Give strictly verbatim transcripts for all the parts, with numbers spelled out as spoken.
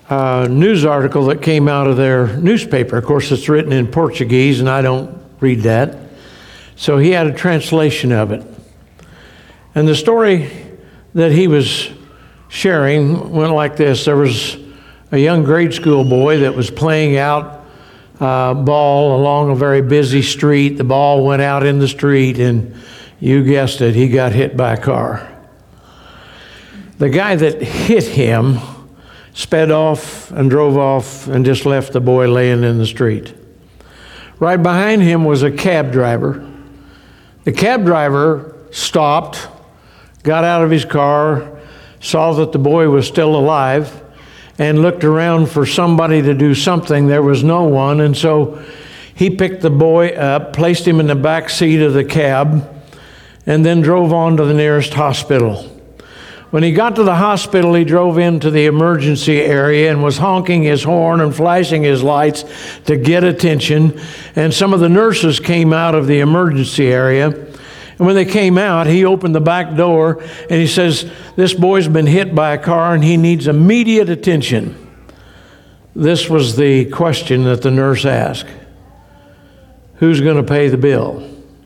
uh, news article that came out of their newspaper. Of course, it's written in Portuguese, and I don't read that. So he had a translation of it. And the story that he was sharing went like this. There was a young grade school boy that was playing out uh, ball along a very busy street. The ball went out in the street, and you guessed it, he got hit by a car. The guy that hit him sped off and drove off and just left the boy laying in the street. Right behind him was a cab driver. The cab driver stopped, got out of his car, saw that the boy was still alive, and looked around for somebody to do something. There was no one, and so he picked the boy up, placed him in the back seat of the cab, and then drove on to the nearest hospital. When he got to the hospital, he drove into the emergency area and was honking his horn and flashing his lights to get attention. And some of the nurses came out of the emergency area. And when they came out, he opened the back door and he says, "This boy's been hit by a car and he needs immediate attention." This was the question that the nurse asked. Who's going to pay the bill?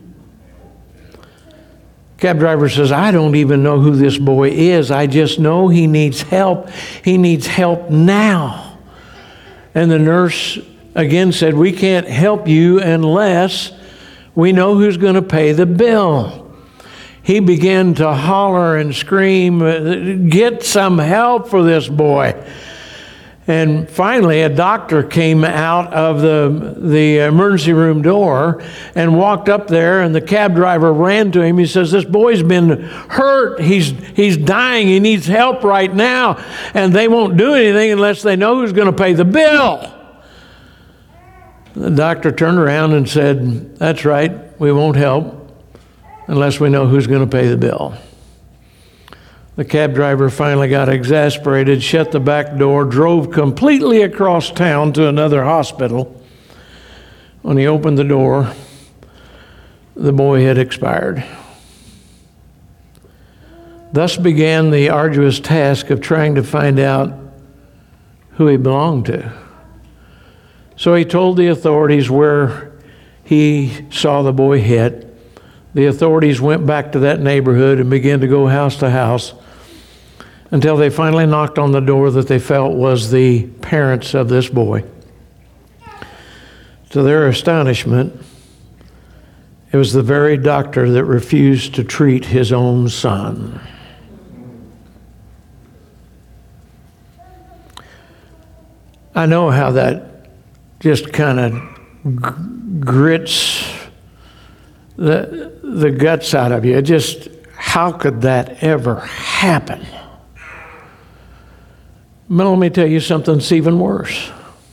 Cab driver says, "I don't even know who this boy is. I just know he needs help. He needs help now." And the nurse again said, "We can't help you unless we know who's going to pay the bill." He began to holler and scream, "Get some help for this boy." And finally, a doctor came out of the, the emergency room door and walked up there, and the cab driver ran to him. He says, "This boy's been hurt. He's, he's dying. He needs help right now. And they won't do anything unless they know who's going to pay the bill." The doctor turned around and said, "That's right. We won't help unless we know who's going to pay the bill." The cab driver finally got exasperated, shut the back door, drove completely across town to another hospital. When he opened the door, the boy had expired. Thus began the arduous task of trying to find out who he belonged to. So he told the authorities where he saw the boy hit. The authorities went back to that neighborhood and began to go house to house until they finally knocked on the door that they felt was the parents of this boy. To their astonishment, it was the very doctor that refused to treat his own son. I know how that just kind of g- grits the, the guts out of you. It just, how could that ever happen? But let me tell you something that's even worse.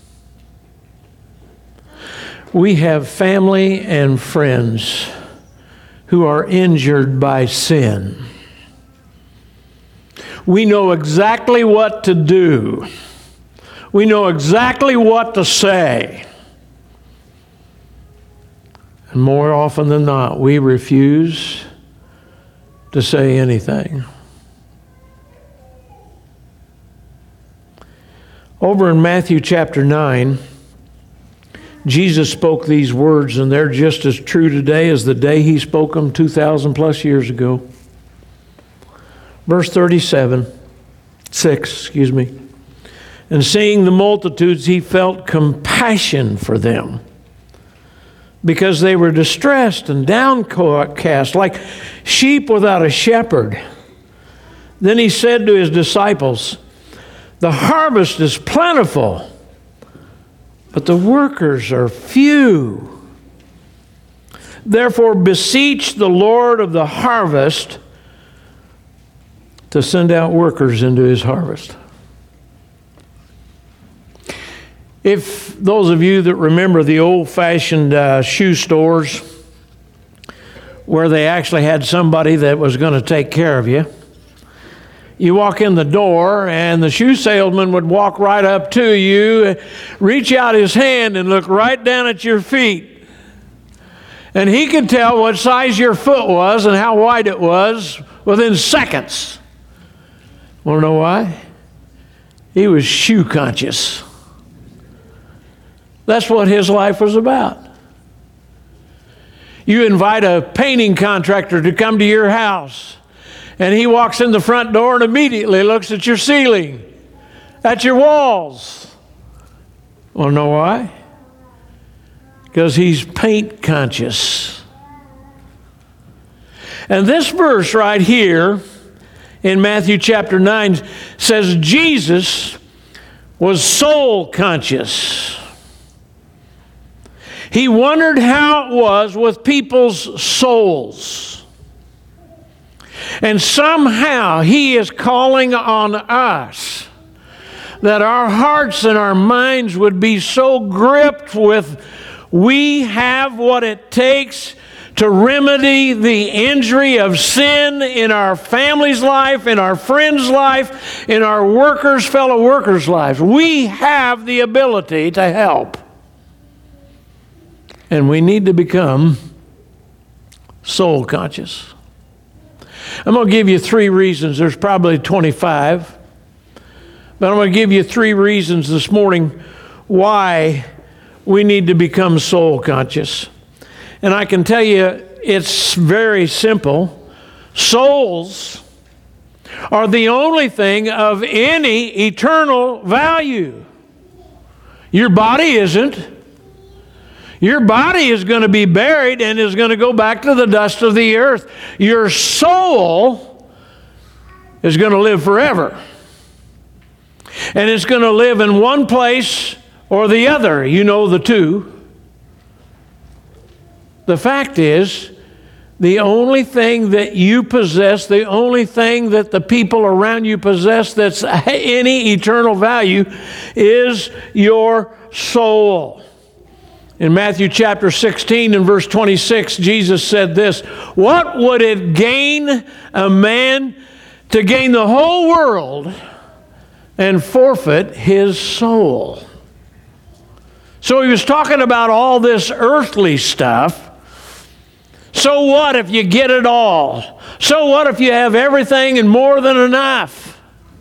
We have family and friends who are injured by sin. We know exactly what to do. We know exactly what to say. And more often than not, we refuse to say anything. Over in Matthew chapter nine, Jesus spoke these words, and they're just as true today as the day he spoke them two thousand plus years ago. Verse thirty-seven, six, excuse me. "And seeing the multitudes, he felt compassion for them, because they were distressed and downcast, like sheep without a shepherd. Then he said to his disciples, 'The harvest is plentiful, but the workers are few. Therefore beseech the Lord of the harvest to send out workers into his harvest.'" If those of you that remember the old-fashioned uh, shoe stores where they actually had somebody that was going to take care of you, you walk in the door and the shoe salesman would walk right up to you, reach out his hand and look right down at your feet. And he could tell what size your foot was and how wide it was within seconds. Want to know why? He was shoe conscious. That's what his life was about. You invite a painting contractor to come to your house, and he walks in the front door and immediately looks at your ceiling, at your walls. Want to know why? Because he's paint conscious. And this verse right here in Matthew chapter nine says Jesus was soul conscious. He wondered how it was with people's souls. And somehow he is calling on us that our hearts and our minds would be so gripped with we have what it takes to remedy the injury of sin in our family's life, in our friends' life, in our workers, fellow workers' lives. We have the ability to help. And we need to become soul conscious. I'm going to give you three reasons. There's probably twenty-five. But I'm going to give you three reasons this morning why we need to become soul conscious. And I can tell you it's very simple. Souls are the only thing of any eternal value. Your body isn't. Your body is going to be buried and is going to go back to the dust of the earth. Your soul is going to live forever. And it's going to live in one place or the other. You know the two. The fact is, the only thing that you possess, the only thing that the people around you possess that's any eternal value is your soul. In Matthew chapter sixteen and verse twenty-six, Jesus said this, "What would it gain a man to gain the whole world and forfeit his soul?" So he was talking about all this earthly stuff. So what if you get it all? So what if you have everything and more than enough?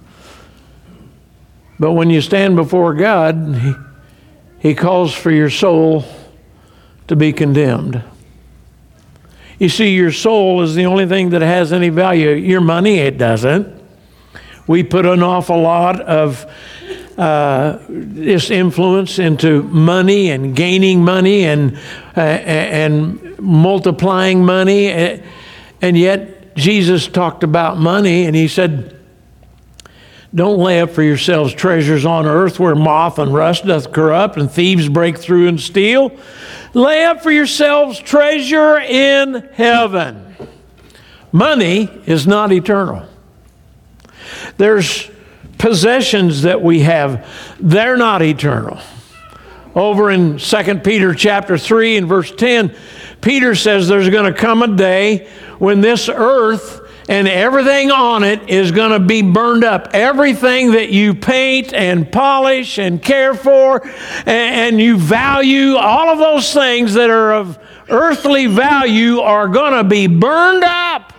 But when you stand before God, He, he calls for your soul to be condemned. You see, your soul is the only thing that has any value. Your money, it doesn't. We put an awful lot of uh, this influence into money and gaining money and uh, and multiplying money, and yet Jesus talked about money, and he said, "Don't lay up for yourselves treasures on earth where moth and rust doth corrupt and thieves break through and steal. Lay up for yourselves treasure in heaven." Money is not eternal. There's possessions that we have. They're not eternal. Over in Second Peter chapter three and verse ten, Peter says there's going to come a day when this earth and everything on it is going to be burned up. Everything that you paint and polish and care for and, and you value, all of those things that are of earthly value are going to be burned up.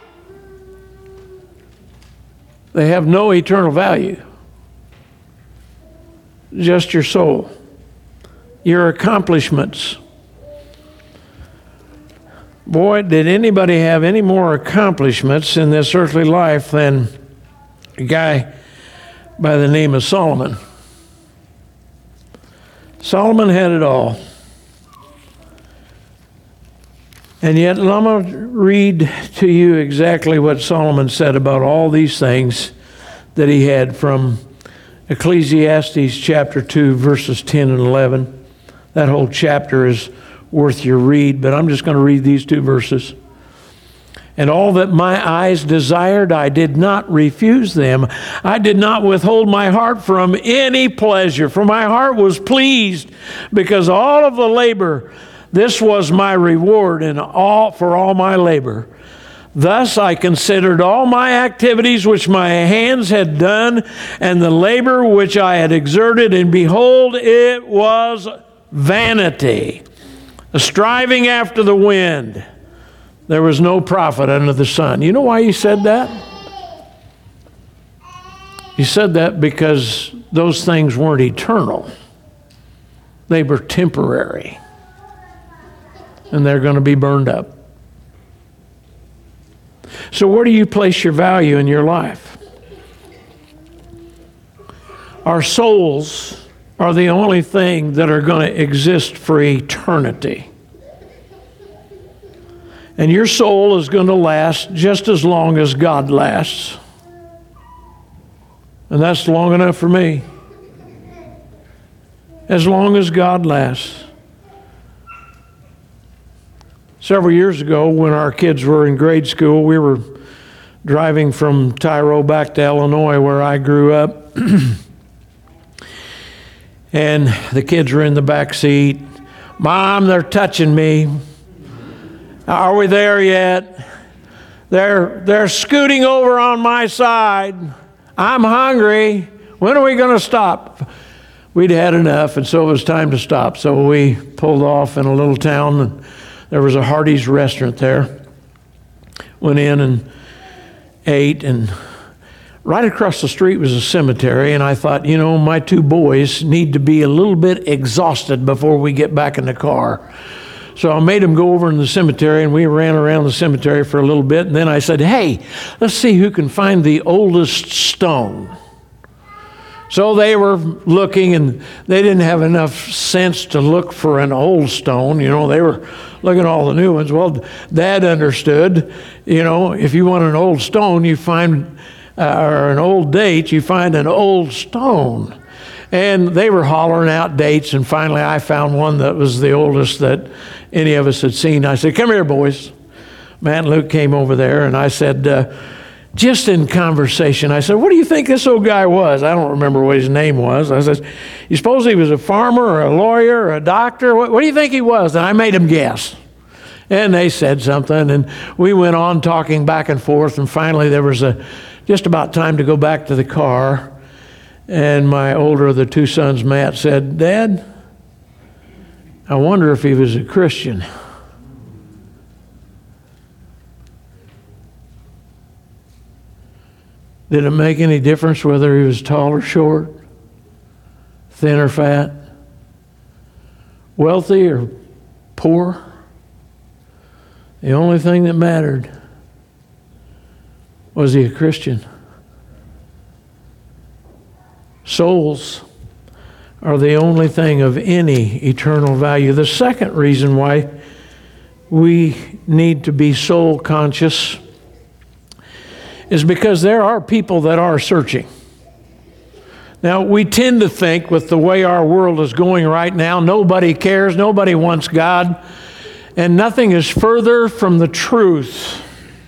They have no eternal value. Just your soul, your accomplishments. Boy, did anybody have any more accomplishments in this earthly life than a guy by the name of Solomon. Solomon had it all. And yet, I'm going to read to you exactly what Solomon said about all these things that he had from Ecclesiastes chapter two, verses ten and eleven. That whole chapter is worth your read, but I'm just going to read these two verses. "And all that my eyes desired, I did not refuse them. I did not withhold my heart from any pleasure, for my heart was pleased because all of the labor, this was my reward and all for all my labor. Thus I considered all my activities which my hands had done, and the labor which I had exerted, and behold, it was vanity, a striving after the wind. There was no profit under the sun." You know why he said that? He said that because those things weren't eternal. They were temporary. And they're going to be burned up. So where do you place your value in your life? Our souls are the only thing that are going to exist for eternity. And your soul is going to last just as long as God lasts. And that's long enough for me. As long as God lasts. Several years ago, when our kids were in grade school, we were driving from Tyro back to Illinois, where I grew up. And the kids were in the back seat. Mom, they're touching me. Are we there yet? They're, they're scooting over on my side. I'm hungry. When are we going to stop? We'd had enough, and so it was time to stop. So we pulled off in a little town, and there was a Hardee's restaurant there. Went in and ate, and right across the street was a cemetery, and I thought, you know, my two boys need to be a little bit exhausted before we get back in the car. So I made them go over in the cemetery, and we ran around the cemetery for a little bit, and then I said, hey, let's see who can find the oldest stone. So they were looking, and they didn't have enough sense to look for an old stone. You know, they were looking at all the new ones. Well, Dad understood, you know, if you want an old stone, you find, uh, or an old date, you find an old stone. And they were hollering out dates, and finally I found one that was the oldest that any of us had seen. I said, come here, boys. Matt and Luke came over there, and I said, uh, just in conversation, I said, what do you think this old guy was? I don't remember what his name was. I said, you suppose he was a farmer or a lawyer or a doctor? What, what do you think he was? And I made them guess. And they said something, and we went on talking back and forth, and finally there was a just about time to go back to the car. And my older of the two sons, Matt, said, Dad, I wonder if he was a Christian. Did it make any difference whether he was tall or short, thin or fat, wealthy or poor? The only thing that mattered was he a Christian. Souls are the only thing of any eternal value. The second reason why we need to be soul conscious is because there are people that are searching. Now, we tend to think with the way our world is going right now, nobody cares, nobody wants God, and nothing is further from the truth.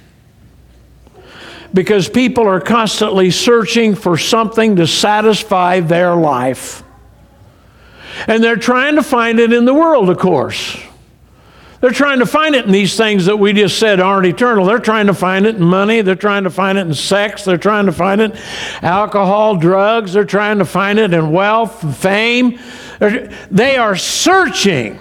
Because people are constantly searching for something to satisfy their life. And they're trying to find it in the world, of course. They're trying to find it in these things that we just said aren't eternal. They're trying to find it in money. They're trying to find it in sex. They're trying to find it in alcohol, drugs. They're trying to find it in wealth and fame. They are searching.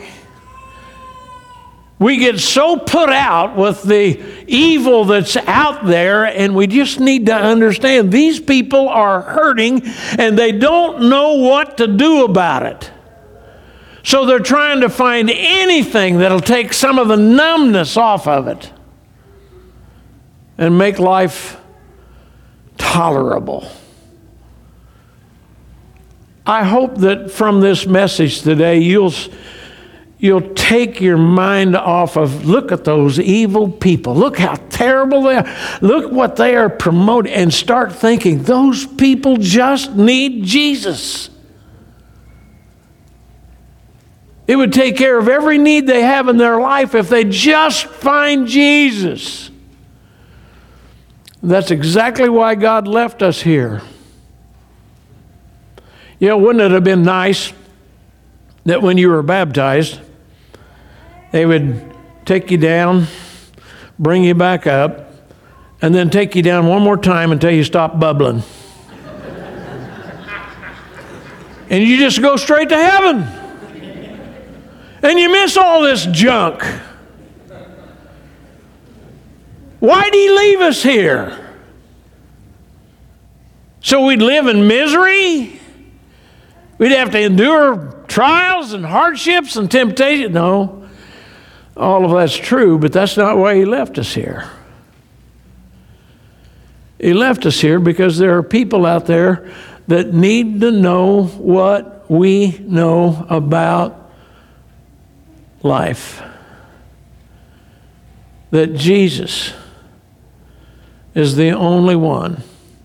We get so put out with the evil that's out there, and we just need to understand these people are hurting and they don't know what to do about it. So they're trying to find anything that'll take some of the numbness off of it and make life tolerable. I hope that from this message today you'll You'll take your mind off of, look at those evil people. Look how terrible they are. Look what they are promoting, and start thinking, those people just need Jesus. It would take care of every need they have in their life if they just find Jesus. That's exactly why God left us here. You know, wouldn't it have been nice that when you were baptized, they would take you down, bring you back up, and then take you down one more time until you stop bubbling. And you just go straight to heaven. And you miss all this junk. Why did he leave us here? So we'd live in misery? We'd have to endure trials and hardships and temptation. No, all of that's true, but that's not why he left us here. He left us here because there are people out there that need to know what we know about life. That Jesus is the only one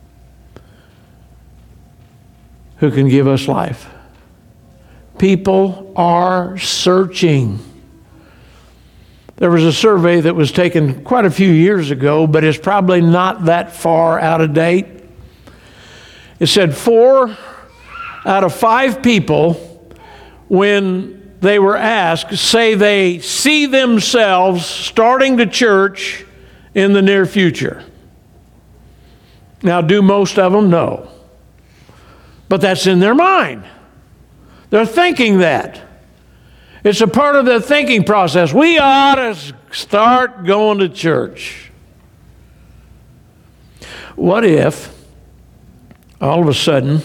who can give us life. People are searching. There was a survey that was taken quite a few years ago, but it's probably not that far out of date. It said four out of five people, when they were asked, say they see themselves starting the church in the near future. Now, do most of them? No. But that's in their mind. They're thinking that. It's a part of their thinking process. We ought to start going to church. What if, all of a sudden,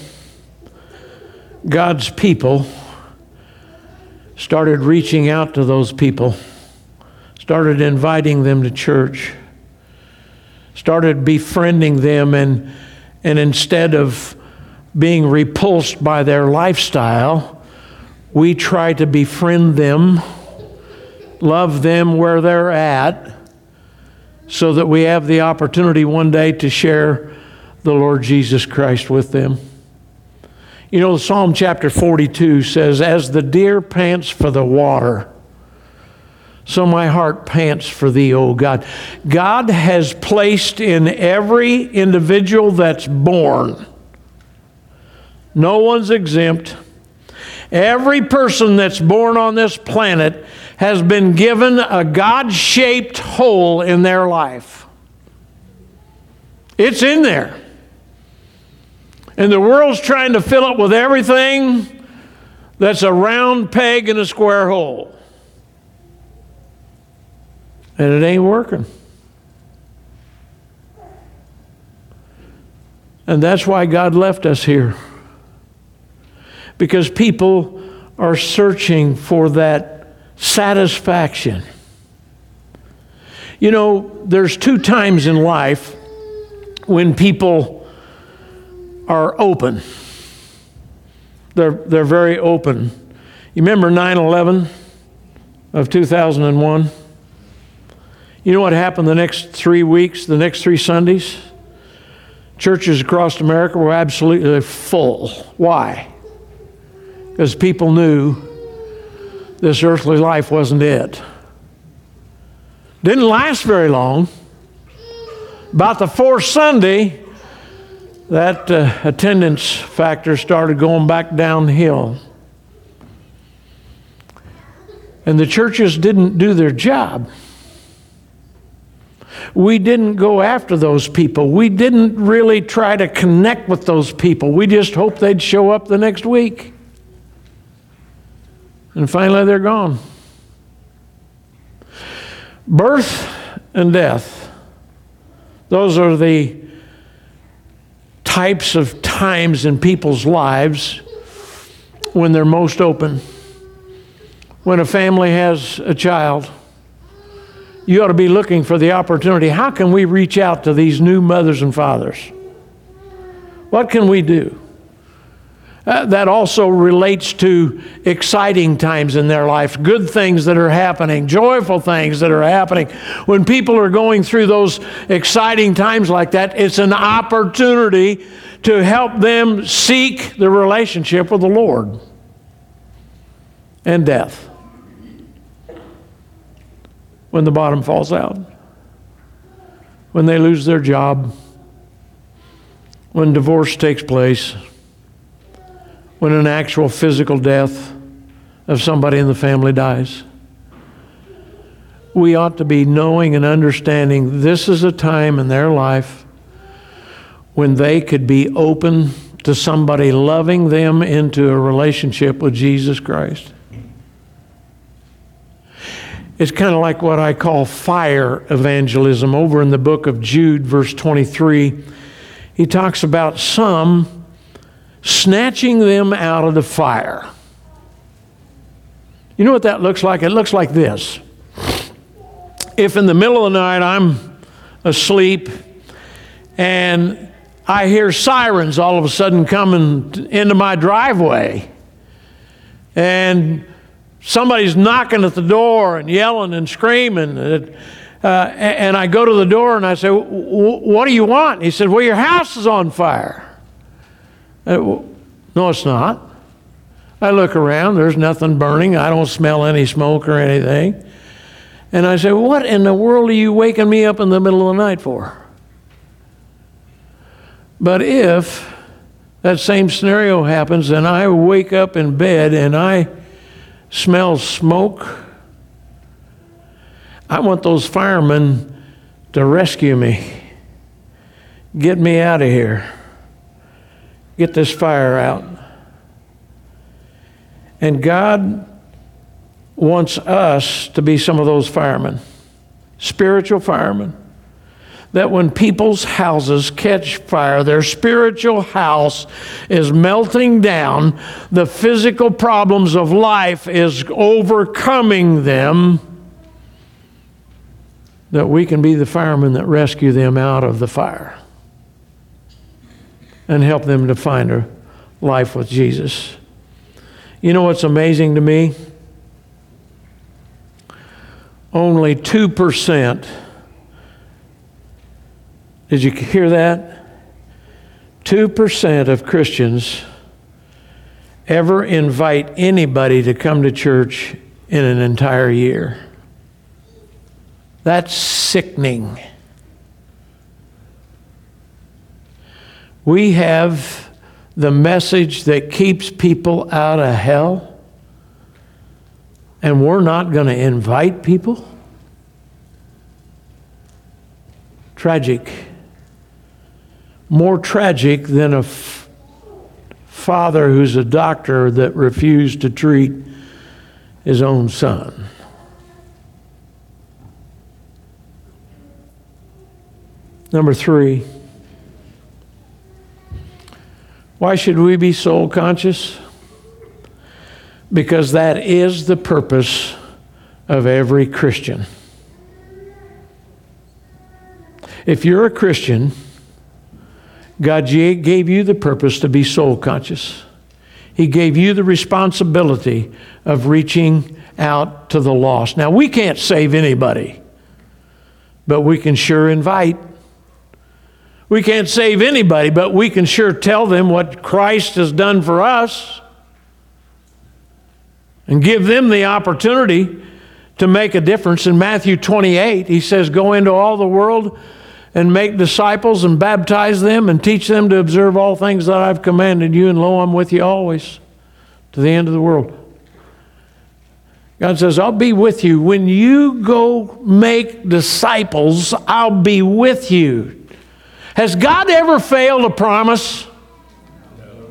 God's people started reaching out to those people, started inviting them to church, started befriending them, and, and instead of being repulsed by their lifestyle, we try to befriend them, love them where they're at, so that we have the opportunity one day to share the Lord Jesus Christ with them. You know, Psalm chapter forty-two says, as the deer pants for the water, so my heart pants for thee, O God. God has placed in every individual that's born, no one's exempt. Every person that's born on this planet has been given a God-shaped hole in their life. It's in there. And the world's trying to fill it with everything that's a round peg in a square hole. And it ain't working. And that's why God left us here. Because people are searching for that satisfaction. You know, there's two times in life when people are open. They're, they're very open. You remember nine eleven of two thousand one? You know what happened the next three weeks, the next three Sundays? Churches across America were absolutely full. Why? Because people knew this earthly life wasn't it. Didn't last very long. About the fourth Sunday, that uh, attendance factor started going back downhill. And the churches didn't do their job. We didn't go after those people. We didn't really try to connect with those people. We just hoped they'd show up the next week. And finally, they're gone. Birth and death. Those are the types of times in people's lives when they're most open. When a family has a child, you ought to be looking for the opportunity. How can we reach out to these new mothers and fathers? What can we do? Uh, that also relates to exciting times in their life, good things that are happening, joyful things that are happening. When people are going through those exciting times like that, it's an opportunity to help them seek the relationship with the Lord. And death. When the bottom falls out. When they lose their job. When divorce takes place. When an actual physical death of somebody in the family dies. We ought to be knowing and understanding this is a time in their life when they could be open to somebody loving them into a relationship with Jesus Christ. It's kind of like what I call fire evangelism. Over in the book of Jude, verse twenty-three, he talks about some snatching them out of the fire. You know what that looks like? It looks like this. If in the middle of the night I'm asleep and I hear sirens all of a sudden coming into my driveway, and somebody's knocking at the door and yelling and screaming, uh, and I go to the door and I say, "What do you want?" He said, "Well, your house is on fire." Uh, no, it's not. I look around, there's nothing burning. I don't smell any smoke or anything. And I say, "What in the world are you waking me up in the middle of the night for?" But if that same scenario happens and I wake up in bed and I smell smoke, I want those firemen to rescue me. Get me out of here. Get this fire out. And God wants us to be some of those firemen, spiritual firemen, that when people's houses catch fire, their spiritual house is melting down, the physical problems of life is overcoming them, that we can be the firemen that rescue them out of the fire and help them to find a life with Jesus. You know what's amazing to me? Only two percent. Did you hear that? two percent of Christians ever invite anybody to come to church in an entire year. That's sickening. We have the message that keeps people out of hell, and we're not going to invite people? Tragic. More tragic than a f- father who's a doctor that refused to treat his own son. Number three, why should we be soul conscious? Because that is the purpose of every Christian. If you're a Christian, God gave you the purpose to be soul conscious. He gave you the responsibility of reaching out to the lost. Now, we can't save anybody, but we can sure invite. We can't save anybody, but we can sure tell them what Christ has done for us and give them the opportunity to make a difference. In Matthew twenty-eight, he says, "Go into all the world and make disciples and baptize them and teach them to observe all things that I've commanded you, and lo, I'm with you always to the end of the world." God says, I'll be with you. When you go make disciples, I'll be with you. Has God ever failed a promise? No.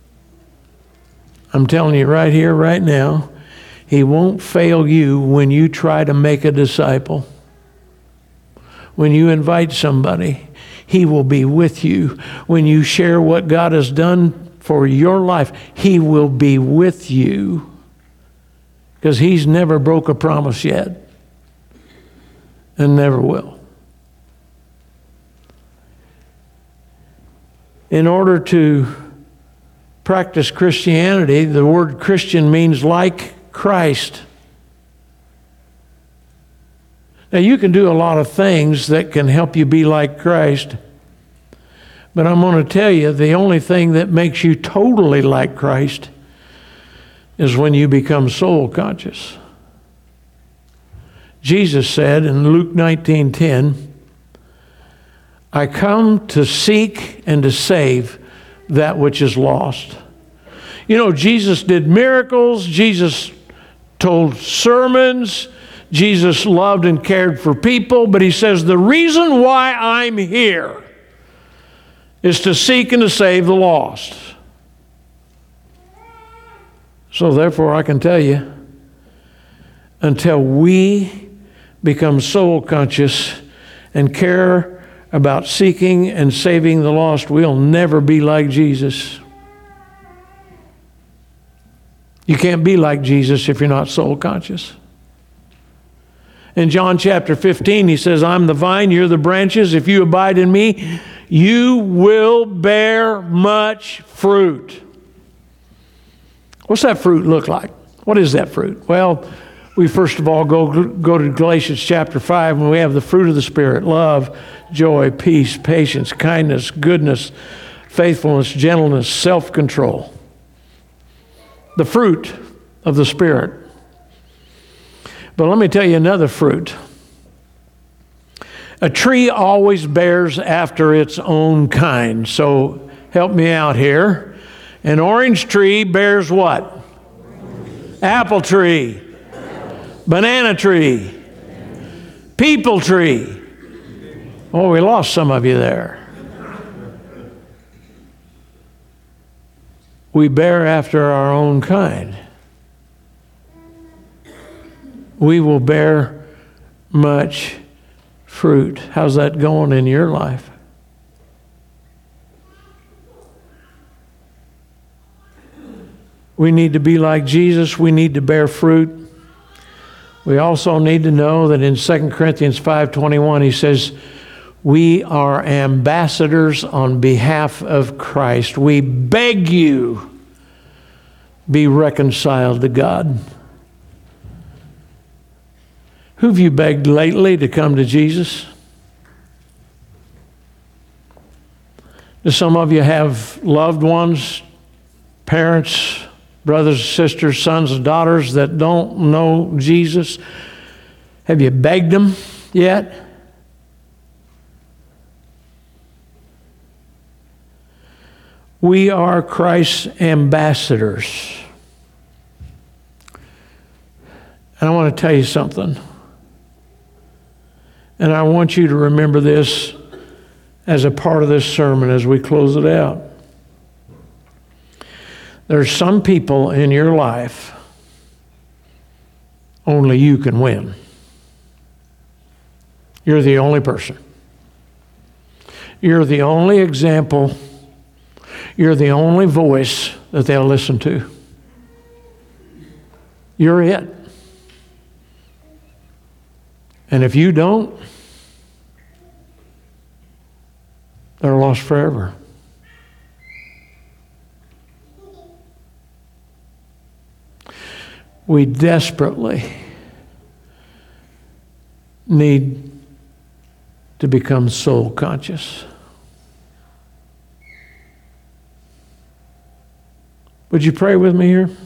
I'm telling you right here, right now, He won't fail you when you try to make a disciple. When you invite somebody, He will be with you. When you share what God has done for your life, He will be with you. Because He's never broke a promise yet. And never will. In order to practice Christianity, the word Christian means like Christ. Now, you can do a lot of things that can help you be like Christ. But I'm going to tell you, the only thing that makes you totally like Christ is when you become soul conscious. Jesus said in Luke nineteen ten, I come to seek and to save that which is lost. You know, Jesus did miracles. Jesus told sermons. Jesus loved and cared for people. But He says, the reason why I'm here is to seek and to save the lost. So therefore, I can tell you, until we become soul conscious and care about seeking and saving the lost, we'll never be like Jesus. You can't be like Jesus if you're not soul conscious. In John chapter fifteen, he says, I'm the vine, you're the branches. If you abide in me, you will bear much fruit. What's that fruit look like? What is that fruit? Well, we first of all go, go to Galatians chapter five, and we have the fruit of the Spirit: love, joy, peace, patience, kindness, goodness, faithfulness, gentleness, self-control. The fruit of the Spirit. But let me tell you another fruit. A tree always bears after its own kind. So help me out here. An orange tree bears what? Apple tree. Banana tree. People tree. Oh, we lost some of you there. We bear after our own kind. We will bear much fruit. How's that going in your life? We need to be like Jesus. We need to bear fruit. We also need to know that in Second Corinthians five twenty-one, he says, we are ambassadors on behalf of Christ. We beg you, be reconciled to God. Who have you begged lately to come to Jesus? Do some of you have loved ones, parents, brothers, sisters, sons and daughters that don't know Jesus? Have you begged them yet? We are Christ's ambassadors. And I want to tell you something. And I want you to remember this as a part of this sermon as we close it out. There's some people in your life only you can win. You're the only person. You're the only example. You're the only voice that they'll listen to. You're it. And if you don't, they're lost forever. We desperately need to become soul conscious. Would you pray with me here?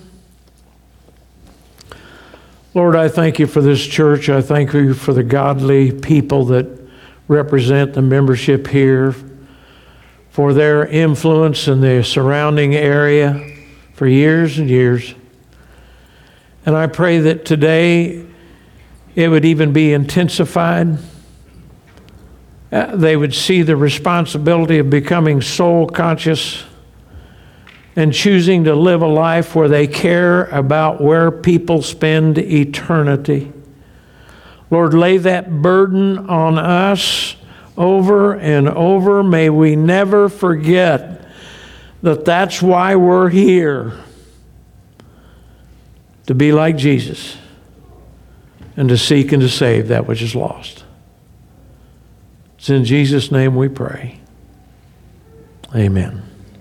Lord, I thank you for this church. I thank you for the godly people that represent the membership here, for their influence in the surrounding area for years and years. And I pray that today it would even be intensified. Uh, they would see the responsibility of becoming soul conscious and choosing to live a life where they care about where people spend eternity. Lord, lay that burden on us over and over. May we never forget that that's why we're here, to be like Jesus and to seek and to save that which is lost. It's in Jesus' name we pray. Amen.